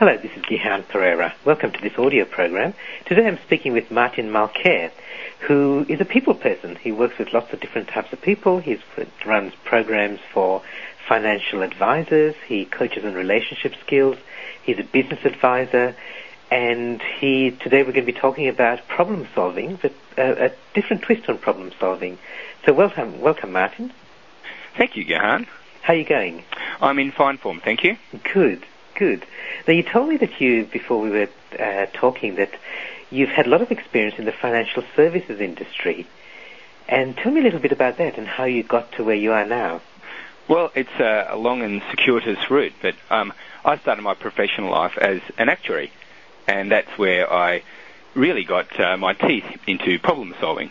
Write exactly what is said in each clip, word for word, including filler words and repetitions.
Hello, this is Gihan Pereira. Welcome to this audio program. Today I'm speaking with Martin Mulcair, who is a people person. He works with lots of different types of people. He runs programs for financial advisors. He coaches on relationship skills. He's a business advisor. And he today we're going to be talking about problem solving, but a, a different twist on problem solving. So welcome, welcome, Martin. Thank you, Gihan. How are you going? I'm in fine form, thank you. Good. Good. Now, you told me that you, before we were uh, talking, that you've had a lot of experience in the financial services industry. And tell me a little bit about that and how you got to where you are now. Well, it's a, a long and circuitous route, but um, I started my professional life as an actuary, and that's where I really got uh, my teeth into problem solving.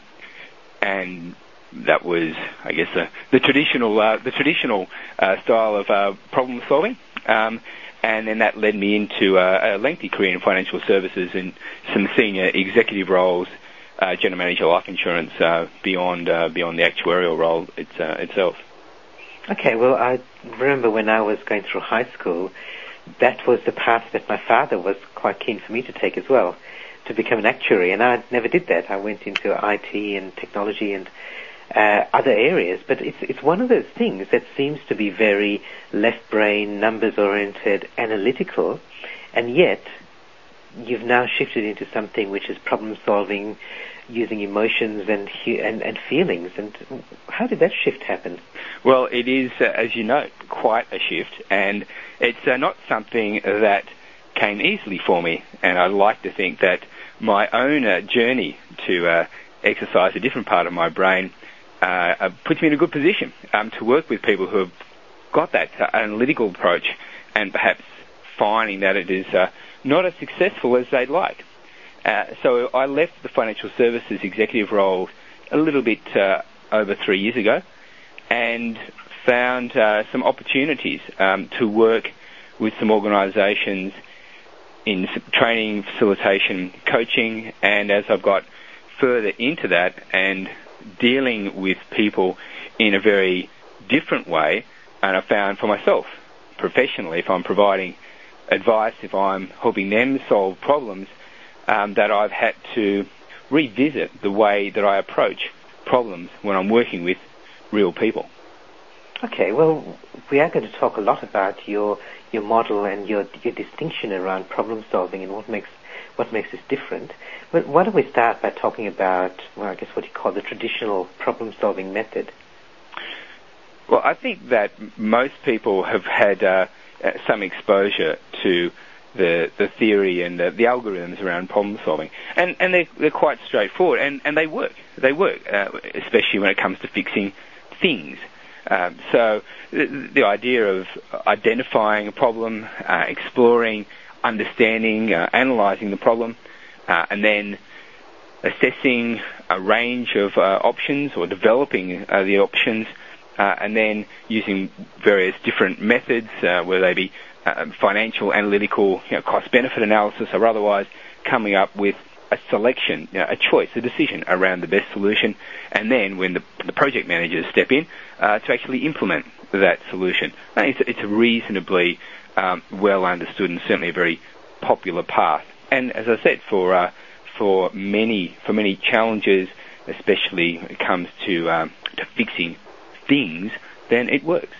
And that was, I guess, uh, the traditional uh, the traditional uh, style of uh, problem solving. Um, And then that led me into uh, a lengthy career in financial services and some senior executive roles, uh, general manager life insurance, uh, beyond uh, beyond the actuarial role it's, uh, itself. Okay, well, I remember when I was going through high school, that was the path that my father was quite keen for me to take as well, to become an actuary, and I never did that. I went into I T and technology and Uh, other areas, but it's it's one of those things that seems to be very left brain, numbers oriented, analytical, and yet you've now shifted into something which is problem solving, using emotions and and, and feelings. And how did that shift happen? Well, it is, uh, as you know, quite a shift, and it's uh, not something that came easily for me. And I like to think that my own uh, journey to uh, exercise a different part of my brain Uh, puts me in a good position um, to work with people who have got that uh, analytical approach and perhaps finding that it is uh, not as successful as they'd like. Uh, so I left the financial services executive role a little bit uh, over three years ago and found uh, some opportunities um, to work with some organisations in training, facilitation, coaching, and as I've got further into that and dealing with people in a very different way, and I found for myself, professionally, if I'm providing advice, if I'm helping them solve problems, um, that I've had to revisit the way that I approach problems when I'm working with real people. Okay, well, we are going to talk a lot about your your model and your your distinction around problem solving and what makes what makes this different. But why don't we start by talking about, well, I guess what you call the traditional problem-solving method? Well, I think that most people have had uh, some exposure to the the theory and the, the algorithms around problem-solving, and and they're, they're quite straightforward, and, and they work. They work, uh, especially when it comes to fixing things. Um, so the, the idea of identifying a problem, uh, exploring, understanding, uh, analysing the problem, uh, and then assessing a range of uh, options or developing uh, the options, uh, and then using various different methods, uh, whether they be uh, financial, analytical, you know, cost-benefit analysis, or otherwise coming up with a selection, you know, a choice, a decision around the best solution, and then when the, the project managers step in uh, to actually implement that solution. And it's, it's a reasonably Um, well understood and certainly a very popular path. And as I said, for uh, for many for many challenges, especially when it comes to um, to fixing things, then it works.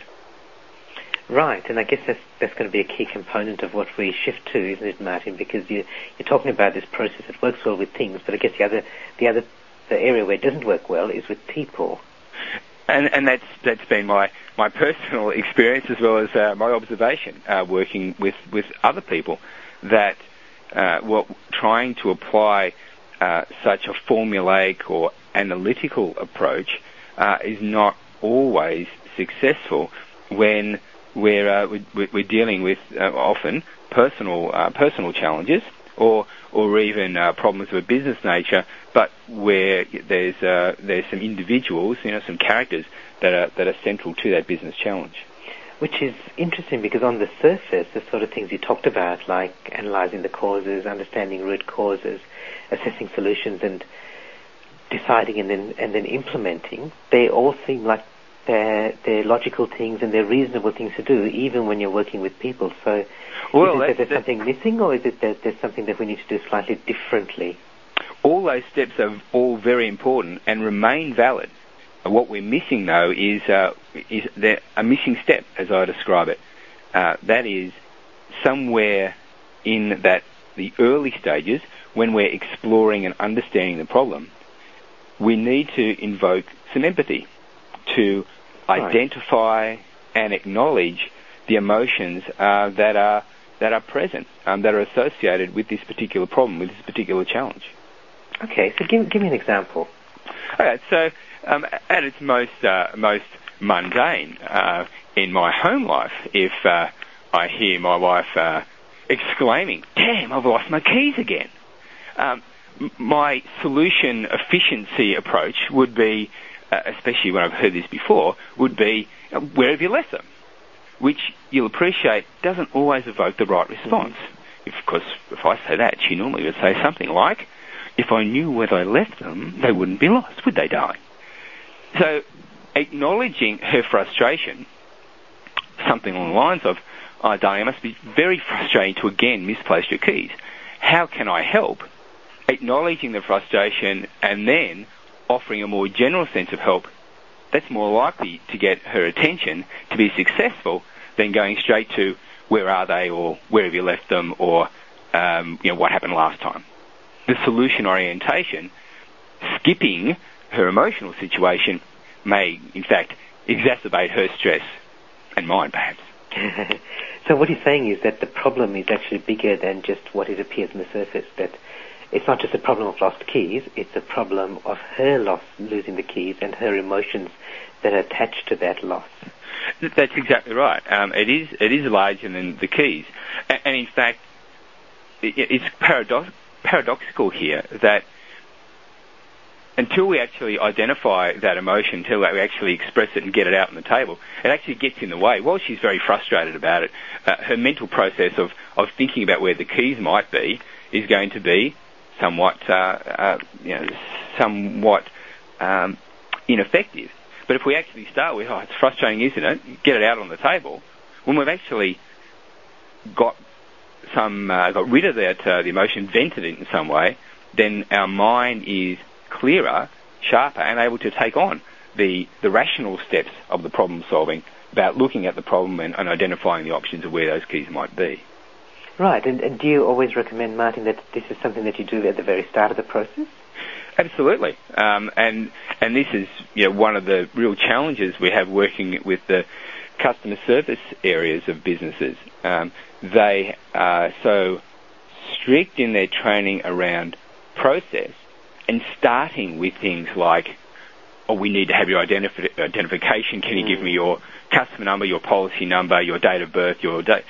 Right, and I guess that's that's going to be a key component of what we shift to, isn't it, Martin? Because you you're talking about this process that works well with things, but I guess the other the other the area where it doesn't work well is with people. And, and that's that's been my, my personal experience as well as uh, my observation uh, working with, with other people, that uh, well, trying to apply uh, such a formulaic or analytical approach uh, is not always successful when we're uh, we, we're dealing with uh, often personal uh, personal challenges or or even uh, problems of a business nature, but where there's uh, there's some individuals, you know, some characters that are that are central to that business challenge. Which is interesting because on the surface, the sort of things you talked about, like analysing the causes, understanding root causes, assessing solutions, and deciding and then and then implementing, they all seem like they're, they're logical things and they're reasonable things to do, even when you're working with people. So well, is it that there's something missing, or is it that there's something that we need to do slightly differently? All those steps are all very important and remain valid. What we're missing, though, is, uh, is there a missing step, as I describe it. Uh, that is somewhere in that the early stages, when we're exploring and understanding the problem, we need to invoke some empathy to right. identify and acknowledge the emotions uh, that are that are present, um, that are associated with this particular problem, with this particular challenge. Okay, so give, give me an example. Okay, so um, at its most uh, most mundane uh, in my home life, if uh, I hear my wife uh, exclaiming, "Damn, I've lost my keys again," um, m- my solution efficiency approach would be, uh, especially when I've heard this before, would be, "Where have you left them?" Which you'll appreciate doesn't always evoke the right response. Mm-hmm. If, of course, if I say that, she normally would say something like, "If I knew where I left them, they wouldn't be lost, would they, darling?" So, acknowledging her frustration, something along the lines of, "Oh, darling, it must be very frustrating to again misplace your keys. How can I help?" Acknowledging the frustration and then offering a more general sense of help, that's more likely to get her attention to be successful than going straight to, "Where are they?" or "Where have you left them?" or um, you know, "What happened last time?" The solution orientation, skipping her emotional situation, may, in fact, exacerbate her stress and mine, perhaps. So what he's saying is that the problem is actually bigger than just what it appears on the surface, that it's not just a problem of lost keys, it's a problem of her loss, losing the keys, and her emotions that are attached to that loss. That's exactly right. Um, it is it is larger than the keys. And, and in fact, it, it's paradox, paradoxical here that until we actually identify that emotion, until we actually express it and get it out on the table, it actually gets in the way. While she's very frustrated about it, uh, her mental process of, of thinking about where the keys might be is going to be somewhat, uh, uh, you know, somewhat um, ineffective. But if we actually start with, "Oh, it's frustrating, isn't it?" get it out on the table, when we've actually got some, uh, got rid of that, uh, the emotion, vented it in some way, then our mind is clearer, sharper, and able to take on the, the rational steps of the problem solving about looking at the problem and, and identifying the options of where those keys might be. Right, and, and do you always recommend, Martin, that this is something that you do at the very start of the process? Absolutely, um, and and this is, you know, one of the real challenges we have working with the customer service areas of businesses. Um, they are so strict in their training around process and starting with things like, "Oh, we need to have your identif- identification. Can you mm. give me your customer number, your policy number, your date of birth, your date?"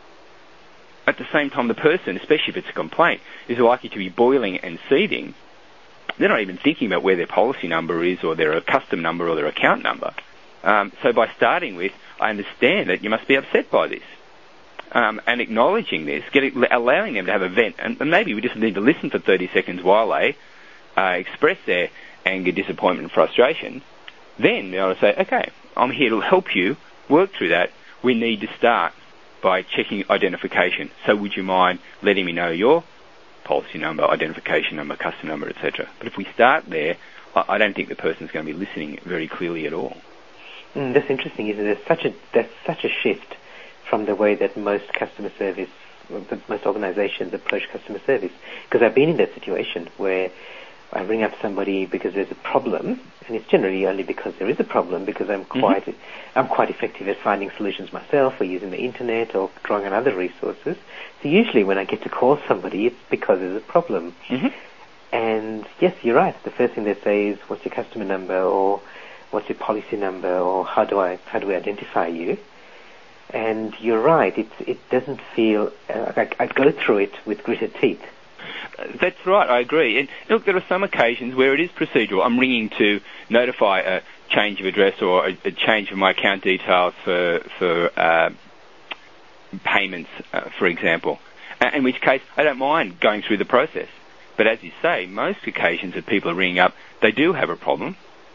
At the same time, the person, especially if it's a complaint, is likely to be boiling and seething. They're not even thinking about where their policy number is or their custom number or their account number. Um, so by starting with, "I understand that you must be upset by this," um, and acknowledging this, getting, allowing them to have a vent, and, and maybe we just need to listen for thirty seconds while they uh, express their anger, disappointment, and frustration, then be able to say, "Okay, I'm here to help you work through that. We need to start by checking identification. So would you mind letting me know your policy number, identification number, customer number, et cetera" But if we start there, I, I don't think the person's going to be listening very clearly at all. Mm, that's interesting, isn't it? There's such a there's such a shift from the way that most customer service, most organizations approach customer service. Because I've been in that situation where I ring up somebody because there's a problem, and it's generally only because there is a problem, because I'm quite mm-hmm. I'm quite effective at finding solutions myself, or using the internet, or drawing on other resources. So usually when I get to call somebody, it's because there's a problem. Mm-hmm. And yes, you're right. The first thing they say is, "What's your customer number?" or "What's your policy number?" or "How do I how do we identify you?" And you're right. It it doesn't feel uh, like I go through it with gritted teeth. That's right, I agree. And look, there are some occasions where it is procedural. I'm ringing to notify a change of address or a, a change of my account details for for uh, payments, uh, for example. In which case, I don't mind going through the process. But as you say, most occasions that people are ringing up, they do have a problem.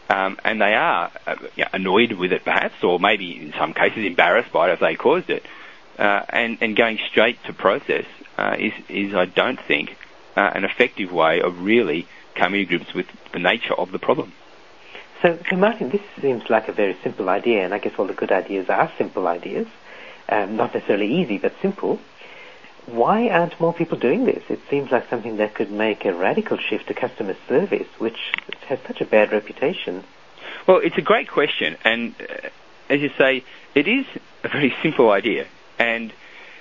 Um, and they are uh, you know, annoyed with it perhaps, or maybe in some cases embarrassed by it if they caused it. Uh, and, and going straight to process uh, is, is, I don't think, uh, an effective way of really coming to grips with the nature of the problem. So, so, Martin, this seems like a very simple idea, and I guess all the good ideas are simple ideas, um, not necessarily easy, but simple. Why aren't more people doing this? It seems like something that could make a radical shift to customer service, which has such a bad reputation. Well, it's a great question, and uh, as you say, it is a very simple idea. And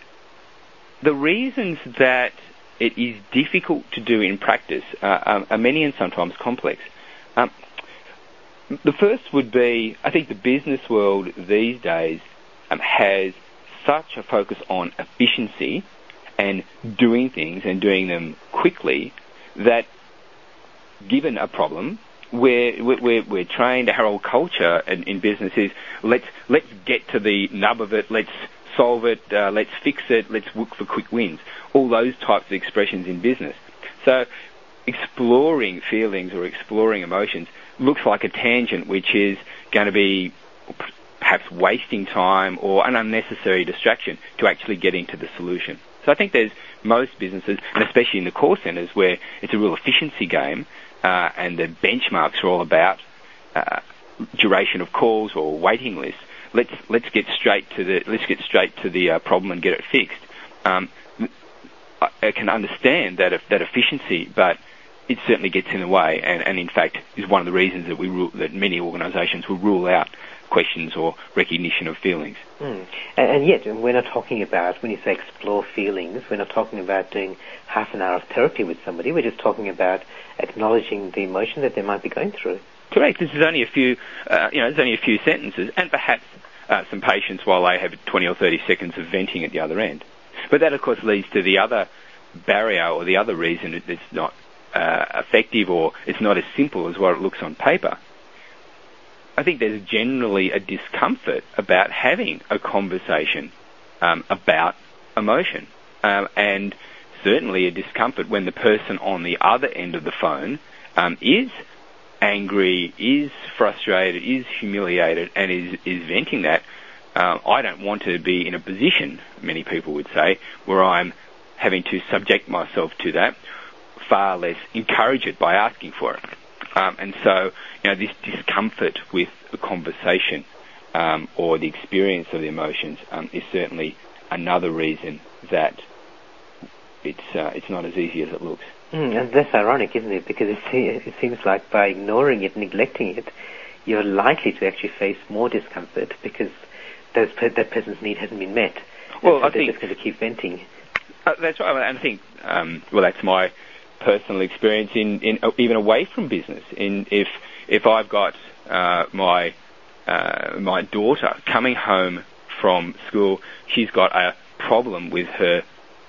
the reasons that it is difficult to do in practice uh, um, are many and sometimes complex. Um, the first would be, I think the business world these days um, has such a focus on efficiency and doing things and doing them quickly that given a problem, we're, we're, we're trained, our whole culture in, in business is let's, let's get to the nub of it, let's solve it, uh, let's fix it, let's look for quick wins. All those types of expressions in business. So exploring feelings or exploring emotions looks like a tangent which is going to be perhaps wasting time or an unnecessary distraction to actually getting to the solution. So I think there's most businesses, and especially in the call centres where it's a real efficiency game uh, and the benchmarks are all about uh, duration of calls or waiting lists. Let's let's get straight to the let's get straight to the uh, problem and get it fixed. Um, I, I can understand that that efficiency, but it certainly gets in the way, and, and in fact is one of the reasons that we rule, that many organisations will rule out questions or recognition of feelings. Mm. And, and yet, we're not talking about, when you say explore feelings, we're not talking about doing half an hour of therapy with somebody. We're just talking about acknowledging the emotion that they might be going through. Correct. This is only a few, uh, you know, there's only a few sentences, and perhaps uh, some patience while they have twenty or thirty seconds of venting at the other end. But that, of course, leads to the other barrier or the other reason it, it's not uh, effective or it's not as simple as what it looks on paper. I think there's generally a discomfort about having a conversation um, about emotion, um, and certainly a discomfort when the person on the other end of the phone um, is angry, is frustrated, is humiliated, and is, is venting that. Uh, I don't want to be in a position, many people would say, where I'm having to subject myself to that, far less encourage it by asking for it. Um, and so, you know, this discomfort with the conversation um, or the experience of the emotions um, is certainly another reason that it's uh, it's not as easy as it looks. Mm, and that's ironic, isn't it? Because it, it seems like by ignoring it, neglecting it, you're likely to actually face more discomfort because those, that person's need hasn't been met. Well, so I they're think just going to keep venting. Uh, that's right, and I think um, well, that's my personal experience in, in uh, even away from business. In if if I've got uh, my uh, my daughter coming home from school, she's got a problem with her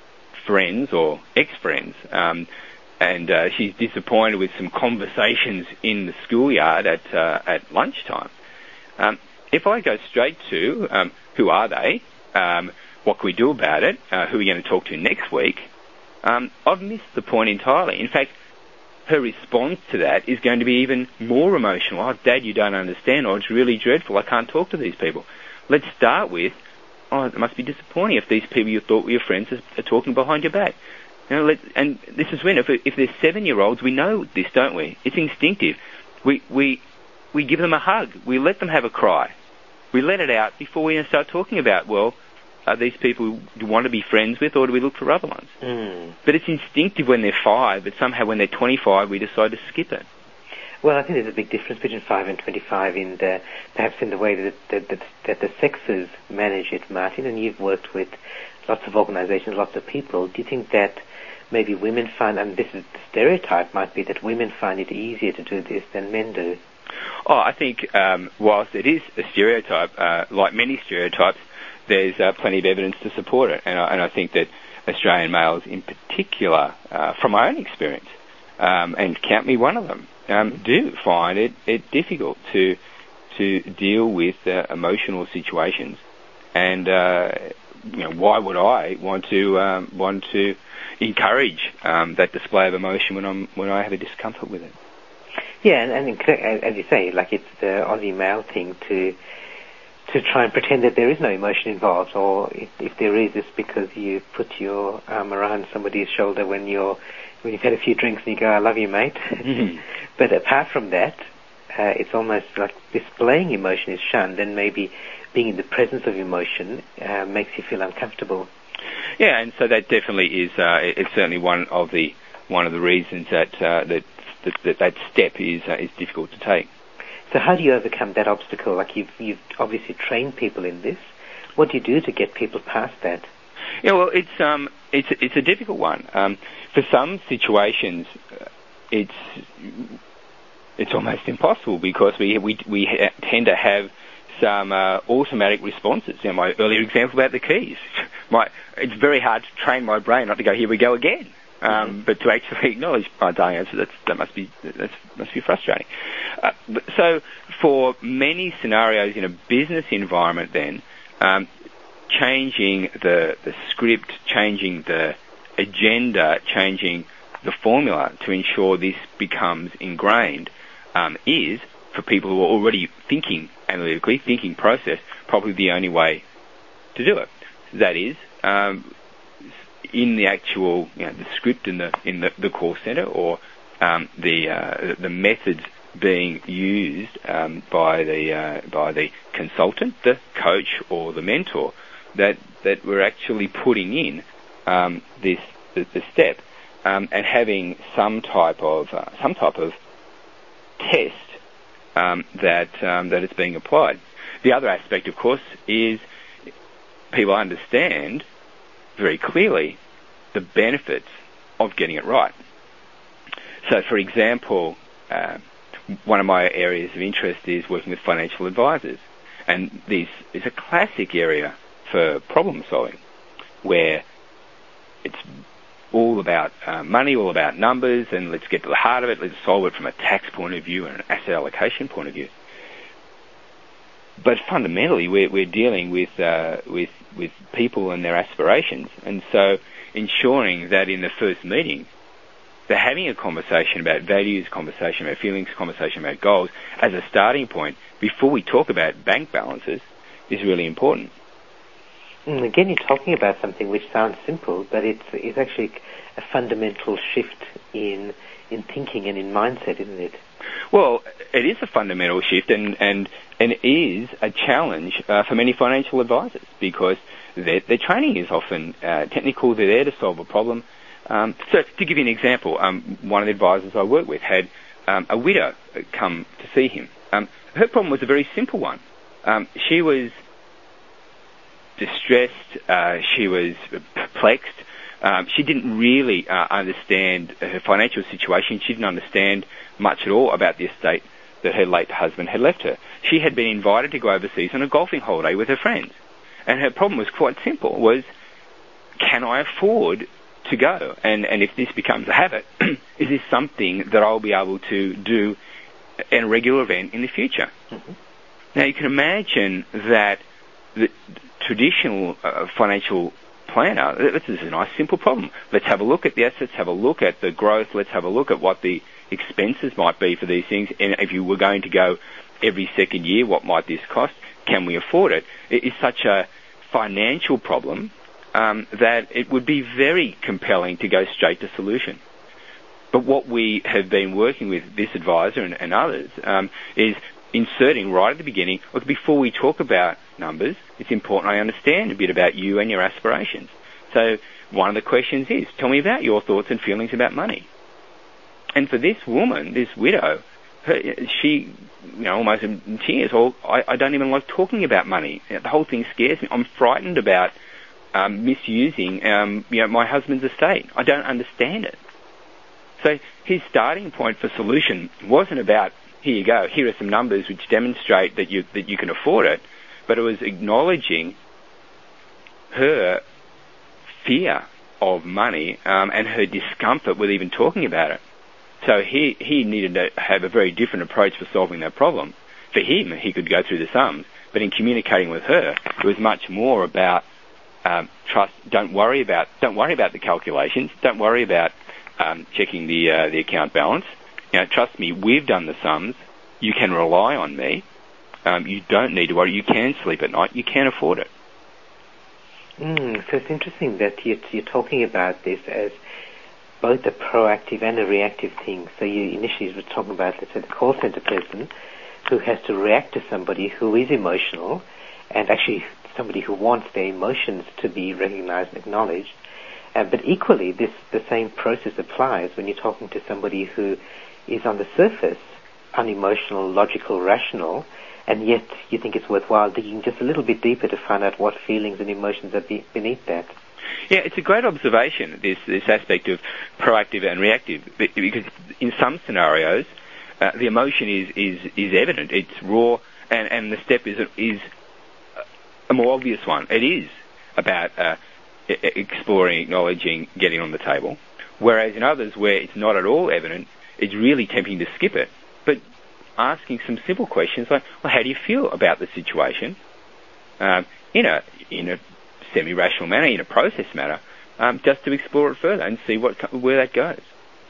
friends or ex-friends, um, and uh, she's disappointed with some conversations in the schoolyard at uh, at lunchtime. Um, if I go straight to um, who are they, um, what can we do about it, uh, who are we going to talk to next week, um, I've missed the point entirely. In fact, her response to that is going to be even more emotional. Oh, Dad, you don't understand, or it's really dreadful, I can't talk to these people. Let's start with, oh, it must be disappointing if these people you thought were your friends are, are talking behind your back. You know, let, and this is when, if, if they're seven-year-olds, we know this, don't we? It's instinctive. We, we, we give them a hug. We let them have a cry. We let it out before we start talking about, well, are these people you want to be friends with, or do we look for other ones? Mm. But it's instinctive when they're five, but somehow when they're twenty-five, we decide to skip it. Well, I think there's a big difference between five and twenty-five in the, perhaps in the way that, that, that, that the sexes manage it, Martin, and you've worked with lots of organizations, lots of people. Do you think that maybe women find, and this is the stereotype might be that women find it easier to do this than men do? Oh, I think um, whilst it is a stereotype, uh, like many stereotypes, there's uh, plenty of evidence to support it. And I, and I think that Australian males in particular, uh, from my own experience, um, and count me one of them, um, do find it, it difficult to to deal with uh, emotional situations. And uh, you know, why would I want to um, want to encourage um, that display of emotion when I'm when I have a discomfort with it? Yeah, and, and as you say, like it's the Aussie male thing to to try and pretend that there is no emotion involved, or if, if there is, it's because you put your arm around somebody's shoulder when you're when you've had a few drinks and you go, "I love you, mate." Mm-hmm. But apart from that, uh, it's almost like displaying emotion is shunned, and maybe being in the presence of emotion uh, makes you feel uncomfortable. Yeah, and so that definitely is uh, it's certainly one of the one of the reasons that uh, that, that that that step is uh, is difficult to take. So how do you overcome that obstacle? Like you've you've obviously trained people in this. What do you do to get people past that? Yeah, well, it's um it's it's a difficult one. Um, for some situations, uh, it's it's almost impossible because we we we ha- tend to have some uh, automatic responses. You know, my earlier example about the keys. My it's very hard to train my brain not to go, here we go again. Um, mm-hmm. But to actually acknowledge, oh, darn answer, that's, that must be that must be frustrating. Uh, but, so, for many scenarios in a business environment, then um, changing the the script, changing the agenda, changing the formula to ensure this becomes ingrained um, is, for people who are already thinking analytically, thinking process, probably the only way to do it. That is. Um, in the actual, you know, the script in the in the, the call center, or um, the uh, the methods being used um, by the uh, by the consultant, the coach, or the mentor, that that we're actually putting in um, this the, the step um, and having some type of uh, some type of test um, that um, that is being applied. The other aspect, of course, is people understand very clearly the benefits of getting it right. So, for example, uh, one of my areas of interest is working with financial advisors, and this is a classic area for problem solving, where it's all about uh, money, all about numbers, and let's get to the heart of it, let's solve it from a tax point of view and an asset allocation point of view. But fundamentally, we're, we're dealing with uh, with with people and their aspirations, and so ensuring that in the first meeting, they're having a conversation about values, conversation about feelings, conversation about goals as a starting point before we talk about bank balances is really important. And again, you're talking about something which sounds simple, but it's it's actually a fundamental shift in in thinking and in mindset, isn't it? Well, it is a fundamental shift, and and, and it is a challenge uh, for many financial advisors, because their, their training is often uh, technical. They're there to solve a problem. Um, so, to give you an example, um, one of the advisors I work with had um, a widow come to see him. Um, her problem was a very simple one. Um, she was distressed. Uh, she was perplexed. Um, she didn't really uh, understand her financial situation. She didn't understand much at all about the estate that her late husband had left her. She had been invited to go overseas on a golfing holiday with her friends. And her problem was quite simple, was, can I afford to go? And, and if this becomes a habit, is this something that I'll be able to do in a regular event in the future? Mm-hmm. Now, you can imagine that the traditional uh, financial planner, this is a nice simple problem. Let's have a look at the assets, have a look at the growth, let's have a look at what the expenses might be for these things, and if you were going to go every second year, what might this cost? Can we afford it? It is such a financial problem um, that it would be very compelling to go straight to solution. But what we have been working with this advisor and, and others um, is inserting right at the beginning, look, before we talk about numbers, it's important I understand a bit about you and your aspirations. So one of the questions is, tell me about your thoughts and feelings about money. And for this woman, this widow, her, she, you know, almost in tears, well, I, I don't even like talking about money. The whole thing scares me. I'm frightened about um, misusing, um, you know, my husband's estate. I don't understand it. So his starting point for solution wasn't about, here you go, here are some numbers which demonstrate that you that you can afford it, but it was acknowledging her fear of money um, and her discomfort with even talking about it. So he, he needed to have a very different approach for solving that problem. For him, he could go through the sums, but in communicating with her, it was much more about um, trust. Don't worry about don't worry about the calculations. Don't worry about um, checking the uh, the account balance. You know, trust me, we've done the sums. You can rely on me. Um, you don't need to worry. You can sleep at night. You can afford it. Mm, so it's interesting that you're, you're talking about this as both a proactive and a reactive thing. So you initially were talking about, let's say, the call center person who has to react to somebody who is emotional, and actually somebody who wants their emotions to be recognized and acknowledged. Uh, but equally, this the same process applies when you're talking to somebody who is on the surface unemotional, logical, rational, and yet you think it's worthwhile digging just a little bit deeper to find out what feelings and emotions are be- beneath that. Yeah, it's a great observation, this this aspect of proactive and reactive, because in some scenarios, uh, the emotion is, is, is evident. It's raw, and, and the step is is a more obvious one. It is about uh, exploring, acknowledging, getting on the table. Whereas in others where it's not at all evident, it's really tempting to skip it. But asking some simple questions like, well, how do you feel about the situation? Um, in a in a semi-rational manner, in a process manner, um, just to explore it further and see what where that goes.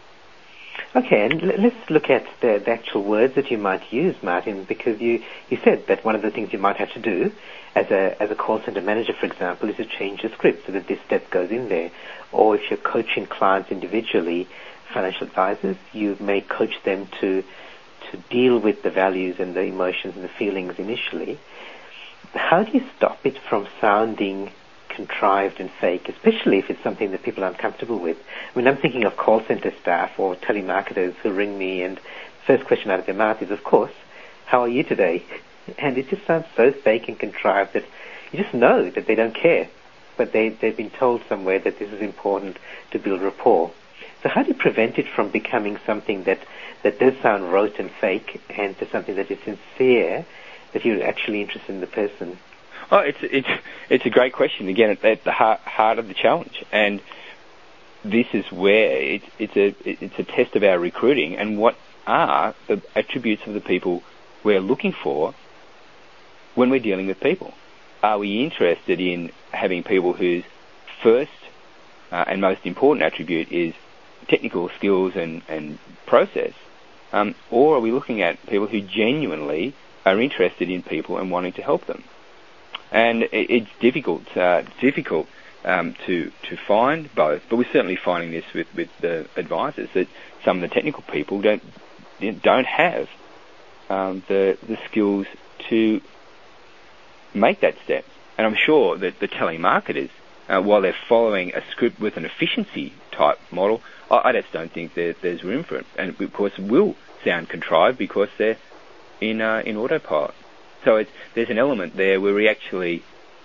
Okay, and l- let's look at the, the actual words that you might use, Martin, because you, you said that one of the things you might have to do as a as a call center manager, for example, is to change the script so that this step goes in there. Or if you're coaching clients individually, financial advisors, you may coach them to to deal with the values and the emotions and the feelings initially. How do you stop it from sounding contrived and fake, especially if it's something that people aren't comfortable with? I mean, I'm thinking of call center staff or telemarketers who ring me and the first question out of their mouth is, of course, how are you today? And it just sounds so fake and contrived that you just know that they don't care. But they, they've been told somewhere that this is important to build rapport. So how do you prevent it from becoming something that, that does sound rote and fake and to something that is sincere, that you're actually interested in the person? Oh, it's it's it's a great question. Again, at, at the heart, heart of the challenge, and this is where it's it's a it's a test of our recruiting and what are the attributes of the people we're looking for when we're dealing with people. Are we interested in having people whose first uh, and most important attribute is technical skills and, and process, um, or are we looking at people who genuinely are interested in people and wanting to help them? And it, it's difficult, uh, difficult um, to to find both, but we're certainly finding this with, with the advisors that some of the technical people don't don't have um, the the skills to make that step. And I'm sure that the telemarketers, uh, while they're following a script with an efficiency type model, I, I just don't think there, there's room for it. And of course, it will sound contrived because they're in uh, in autopilot. So it's, there's an element there where we actually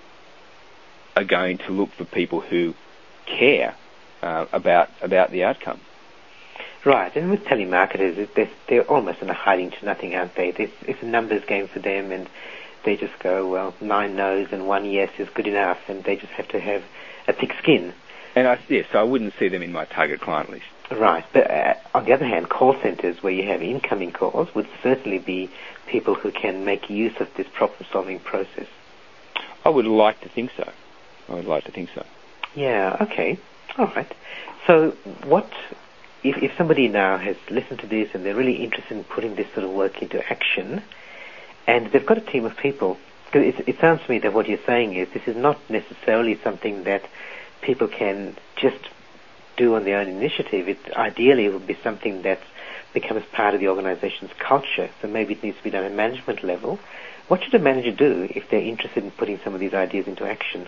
are going to look for people who care uh, about about the outcome. Right, and with telemarketers, they're, they're almost in a hiding to nothing, aren't they? It's, it's a numbers game for them, and they just go, well, nine no's and one yes is good enough, and they just have to have a thick skin. And I, yes, so I wouldn't see them in my target client list. Right, but uh, on the other hand, call centers where you have incoming calls would certainly be people who can make use of this problem-solving process. I would like to think so. I would like to think so. Yeah, okay. All right. So what, if, if somebody now has listened to this and they're really interested in putting this sort of work into action, and they've got a team of people, because it, it sounds to me that what you're saying is this is not necessarily something that people can just do on their own initiative. It ideally it would be something that becomes part of the organization's culture. So maybe it needs to be done at management level. What should a manager do if they're interested in putting some of these ideas into action?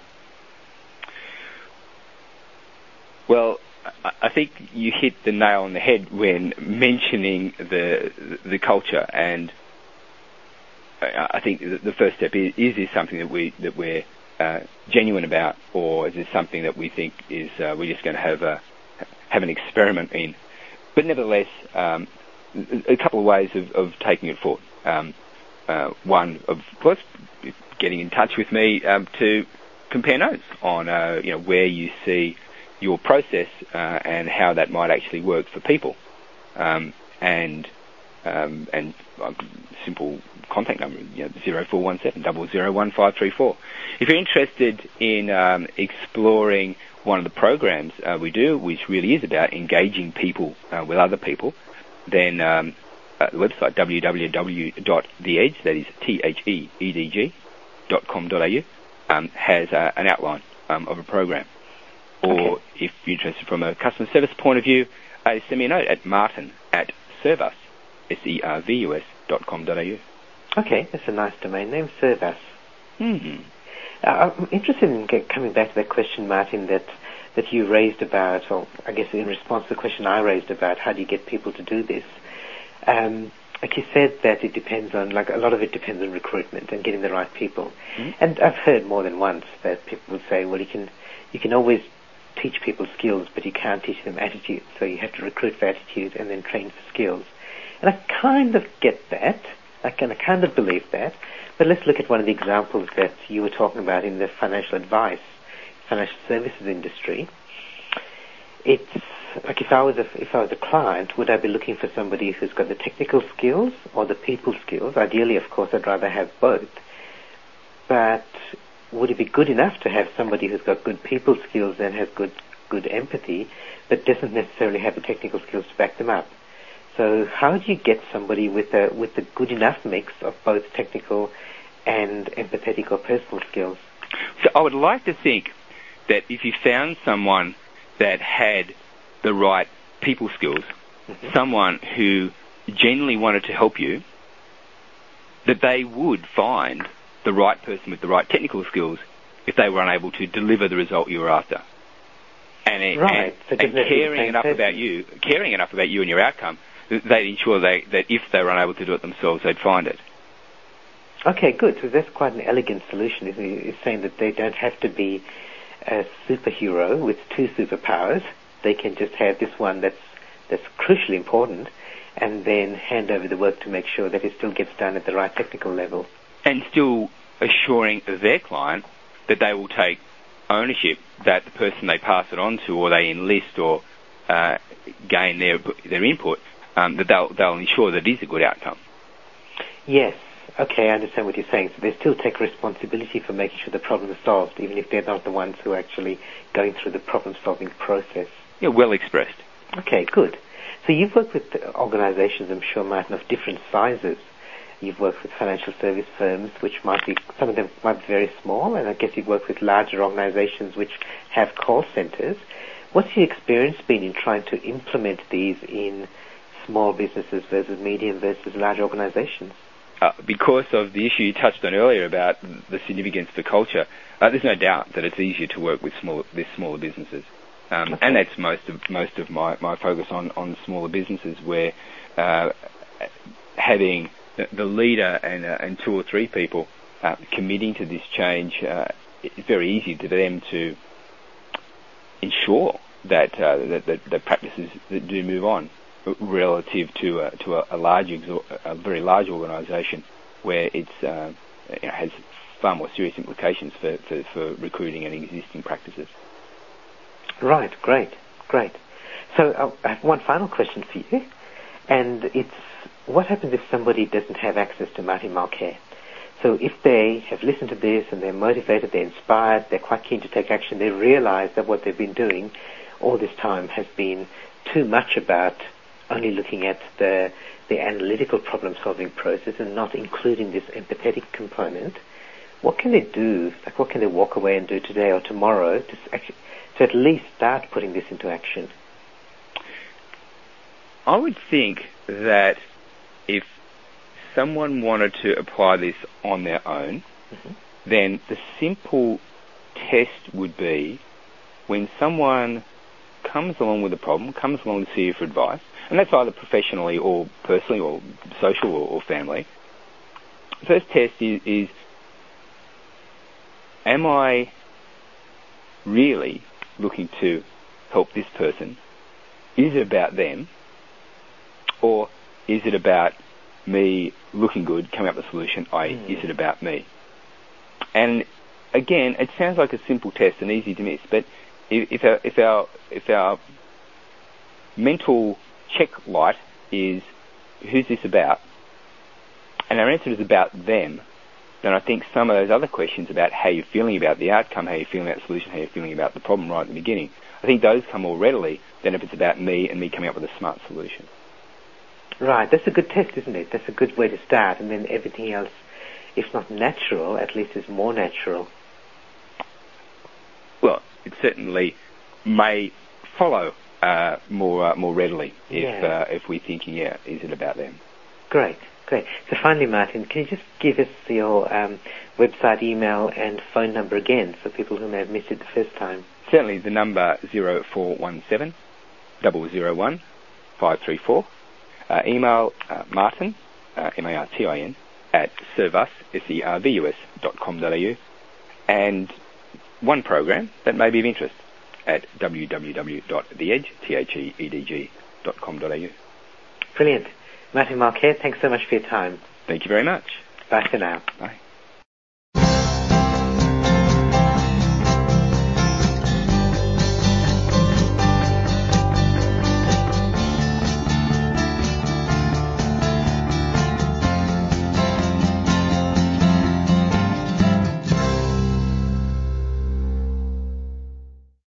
Well, I think you hit the nail on the head when mentioning the the culture, and I think the first step is: is this something that we that we're uh, genuine about, or is this something that we think is uh, we're just going to have a have an experiment in? But nevertheless, um, a couple of ways of, of taking it forward. Um, uh, one, of course, getting in touch with me um, to compare notes on uh, you know where you see your process uh, and how that might actually work for people, um, and um, and uh, simple contact number, you know, zero four one seven double zero one five three four. If you're interested in um, exploring one of the programs uh, we do, which really is about engaging people uh, with other people, then um, uh, the website w w w dot the edge, that is T H E E D G, dot com dot a u, um, has uh, an outline um, of a program. Or okay. if you're interested from a customer service point of view, uh, send me a note at martin at servus, S E R V U S, dot com dot a u. Okay, that's a nice domain name, Servus. Mm-hmm. Uh, I'm interested in get, coming back to that question, Martin, that that you raised about, or I guess in response to the question I raised about how do you get people to do this. Um, like you said that it depends on, like a lot of it depends on recruitment and getting the right people. Mm-hmm. And I've heard more than once that people would say, well, you can you can always teach people skills, but you can't teach them attitude. So you have to recruit for attitude and then train for skills. And I kind of get that. I kind of, kind of believe that. But let's look at one of the examples that you were talking about in the financial advice, financial services industry. It's like if I was a, if I was a client, would I be looking for somebody who's got the technical skills or the people skills? Ideally, of course, I'd rather have both. But would it be good enough to have somebody who's got good people skills and has good good empathy, but doesn't necessarily have the technical skills to back them up? So how do you get somebody with a with a good enough mix of both technical and empathetic or personal skills? So I would like to think that if you found someone that had the right people skills, mm-hmm. someone who genuinely wanted to help you, that they would find the right person with the right technical skills if they were unable to deliver the result you were after. And, right. and, so and caring enough person. about you, caring enough about you and your outcome, they'd ensure they, that if they were unable to do it themselves, they'd find it. Okay, good. So that's quite an elegant solution, isn't it? It's saying that they don't have to be a superhero with two superpowers. They can just have this one that's that's crucially important, and then hand over the work to make sure that it still gets done at the right technical level. And still assuring their client that they will take ownership, that the person they pass it on to or they enlist or uh, gain their their input, um, that they'll, they'll ensure that it is a good outcome. Yes. Okay, I understand what you're saying. So they still take responsibility for making sure the problem is solved, even if they're not the ones who are actually going through the problem-solving process. Yeah, well expressed. Okay, good. So you've worked with organizations, I'm sure, Martin, of different sizes. You've worked with financial service firms, which might be, some of them might be very small, and I guess you've worked with larger organizations which have call centers. What's your experience been in trying to implement these in small businesses versus medium versus large organizations? Uh, because of the issue you touched on earlier about the significance for culture, uh, there's no doubt that it's easier to work with smaller, with smaller businesses. Um, okay. And that's most of most of my, my focus on, on smaller businesses, where uh, having the, the leader and, uh, and two or three people uh, committing to this change, uh, it's very easy to them to ensure that, uh, that, that, that practices that do move on, relative to a, to a, a large, a very large organisation where it's uh, you know, has far more serious implications for, for, for recruiting and existing practices. Right, great, great. So uh, I have one final question for you, and it's what happens if somebody doesn't have access to Martin Mulcair? So if they have listened to this and they're motivated, they're inspired, they're quite keen to take action, they realise that what they've been doing all this time has been too much about only looking at the the analytical problem-solving process and not including this empathetic component, what can they do? Like, what can they walk away and do today or tomorrow to actually, to at least start putting this into action? I would think that if someone wanted to apply this on their own, mm-hmm. then the simple test would be when someone comes along with a problem, comes along to see you for advice, and that's either professionally or personally or social or, or family. The first test is, is, am I really looking to help this person? Is it about them? Or is it about me looking good, coming up with a solution, that is, mm. is it about me? And again, it sounds like a simple test and easy to miss, but if, if our, if our, if our mental check light is, who's this about? And our answer is about them, then I think some of those other questions about how you're feeling about the outcome, how you're feeling about the solution, how you're feeling about the problem right at the beginning, I think those come more readily than if it's about me and me coming up with a smart solution. Right, that's a good test, isn't it? That's a good way to start, and then everything else, if not natural, at least is more natural. Well, it certainly may follow uh, more uh, more readily if yeah. uh, if we're thinking, yeah, is it about them? Great, great. So finally, Martin, can you just give us your um, website, email, and phone number again for people who may have missed it the first time? Certainly, the number zero four one seven double zero one five three four. Uh, email uh, Martin, uh, M A R T I N, at servus, S E R V U S, dot com dot A U, and one program that may be of interest at w w w dot the edge, T H E E D G, dot com dot A U. Brilliant. Martin Marquet, thanks so much for your time. Thank you very much. Bye for now. Bye.